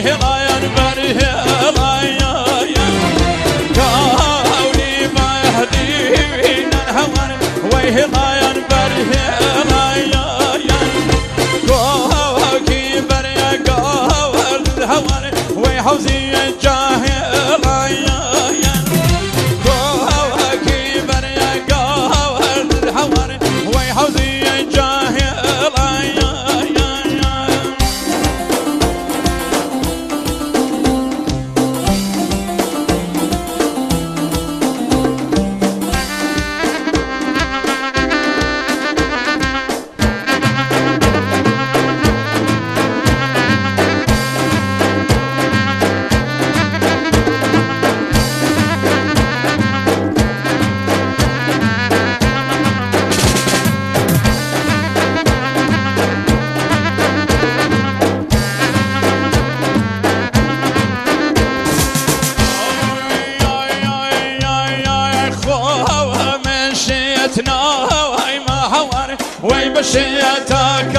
ويهلاين برهلاين قولي ما يهدينا الهوان ويهلاين برهلاين قوكي بريا قول الهوان ويحوزي الجاهلاين قوكي بريا قول الهوان ويحوزي الجاهلاين وي بشيتك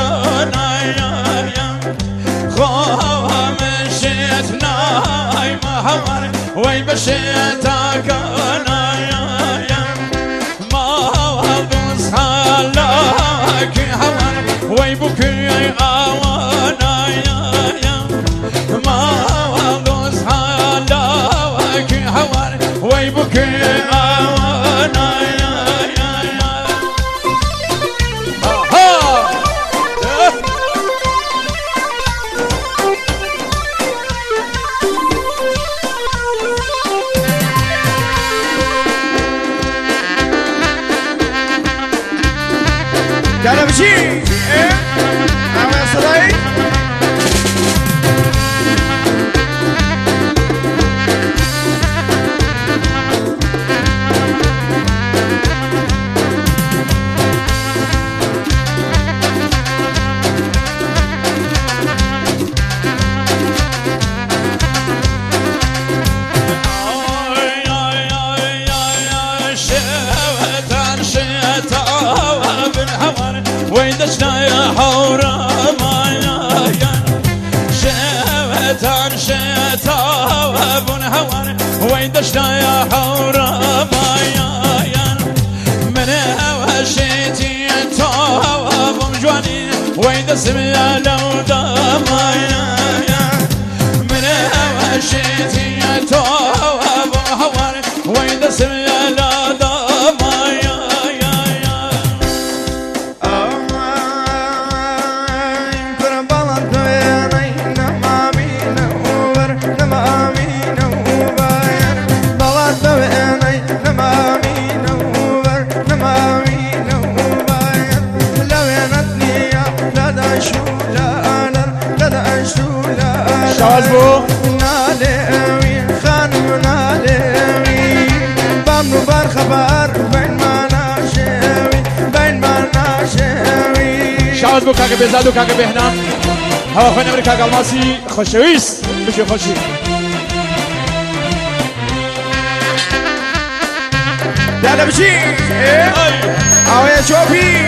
خوها مشيتنا ما هوار وي بشيتك ما هوض صالك هوار وي بكي اوانا ما هوض صالك هوار وي بكي اوانا تعال بشي ايه عامل صداي ويدشنا يا حورا مايا شيطان وابن هوان ويدشنا يا حورا مايا من هوشيتي تواب مجواني ويدسم يا لودا مايا من هوشيتي تواب هوان ويدسم يا لودا مايا شازبو نالوي خانم نالوي بامنو بار خبر بين ما ناشوي بين ما ناشوي شازبو كاكا بيزادو كاكا بهنا هوا خوين امريكا قلماسي خوشويس بشي خوشي تعال بشي ايه او يا شوفي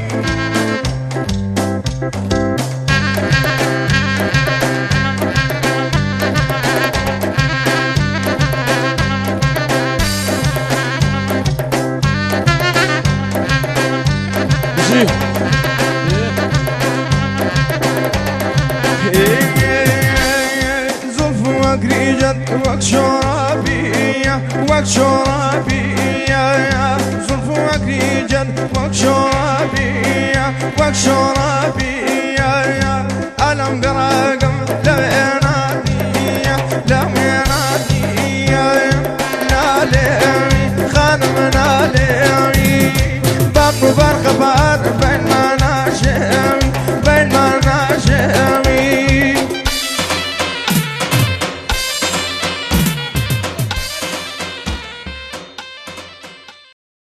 زلف وقريجت وقت شرابية وقت شرابية زلف وقريجت وقت شرابية وقت شرابية